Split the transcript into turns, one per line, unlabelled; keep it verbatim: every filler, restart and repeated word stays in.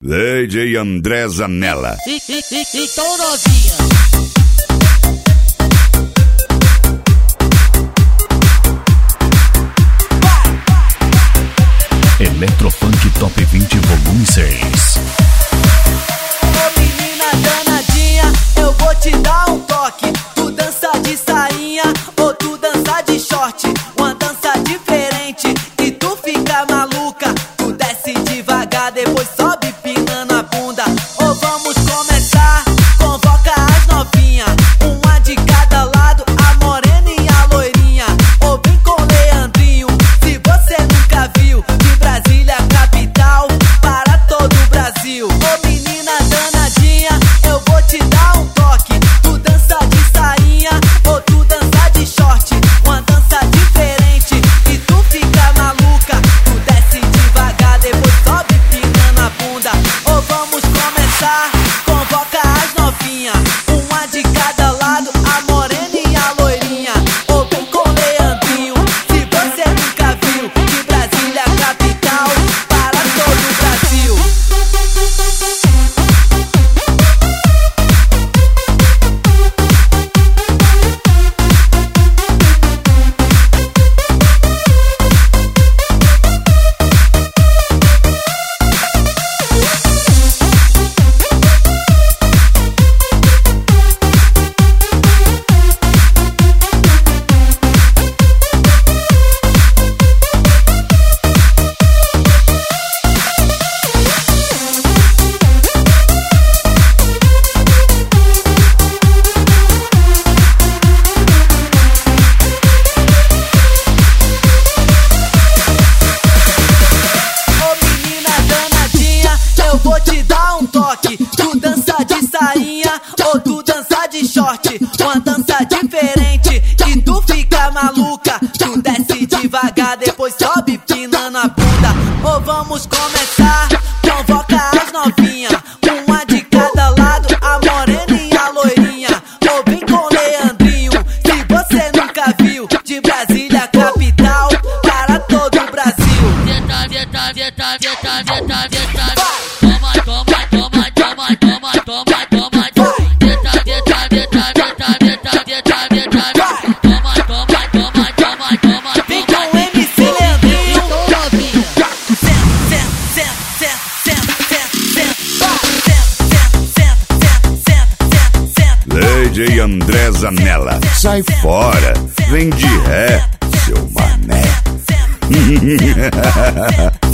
D J André Zanella.
E, e, e, então novinha.
Eletrofunk Top vinte Volume seis.
Ô menina danadinha, eu vou te dar um toque. Tu dança de sainha ou tu dança de short. Uma dança diferente e tu fica maluca. Tu desce devagar, depois sobe pinando a bunda. Ou vamos começar, convoca as novinhas, uma de cada lado, a morena e a loirinha. Ou vem com o Leandrinho, se você nunca viu, de Brasília capital para todo o Brasil. Ô menina danadinha, eu vou te dar um toque. Tu dança de sainha ou tu dança de short. Uma dança diferente e tu fica maluca. Tu desce devagar, depois sobe pinando a bunda. Ou vamos começar, convoca as novinhas, uma de cada lado, a morena e a loirinha. Ou vem com o Leandrinho, se você nunca viu, de Brasília capital para todo o Brasil. Eu vou te dar um toque. Tu dança de sainha ou tu dança de short. Uma dança diferente e tu fica maluca. Tu desce devagar, depois sobe pinando a bunda. Ou vamos começar, convoca as novinhas, uma de cada lado, a morena e a loirinha. Ou vem com o Leandrinho, se você nunca viu, de Brasília capital para todo o Brasil.
Veta, veta, veta, veta, veta, veta. Toma, toma, toma, toma, toma, toma, toma, toma. Veta, veta, veta, veta, veta, veta, veta. Toma, toma, toma, toma, toma.
Vem com o M C Leandrinho.
Então novinha.
Senta, senta, senta, senta, senta, senta, senta, senta.
D J André Zanella. Sai fora, vem de ré, seu mané.